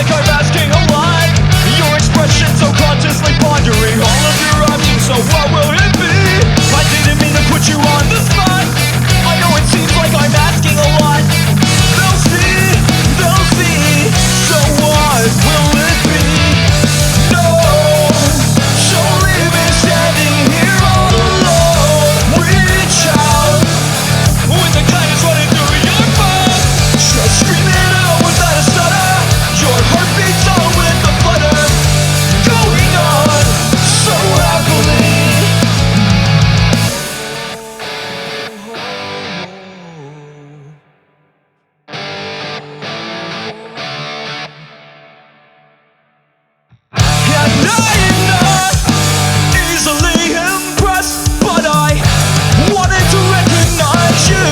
like I'm asking a lot. Your expression so consciously pondering all of your options, so what will it be? I didn't mean to put you on the spot. I know it seems like I'm asking a lot. They'll see, so what will it be? No, so leave me standing here all alone. Reach out with the kindness running through your phone. Just scream it out without a stutter. Your heartbeat's on with the flutter. Going on so happily. And I am not easily impressed, but I wanted to recognize you.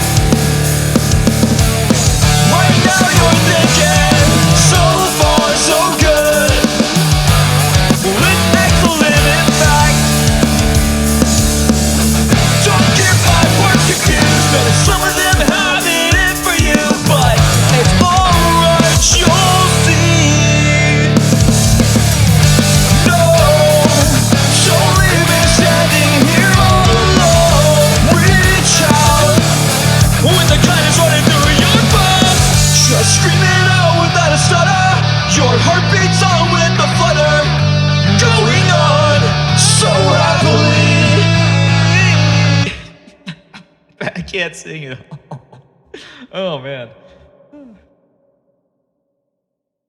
Right now you're thinking, so far so good. Well, it's excellent in fact. Don't get my work confused. Notice some of them have it in for you, but it's alright, you'll see. No, so leave me standing here all alone. Reach out with the kindness running through your bones. Just scream it out without a stutter. Your heartbeat's on with the flutter. Going on so happily. I can't sing it. Oh man.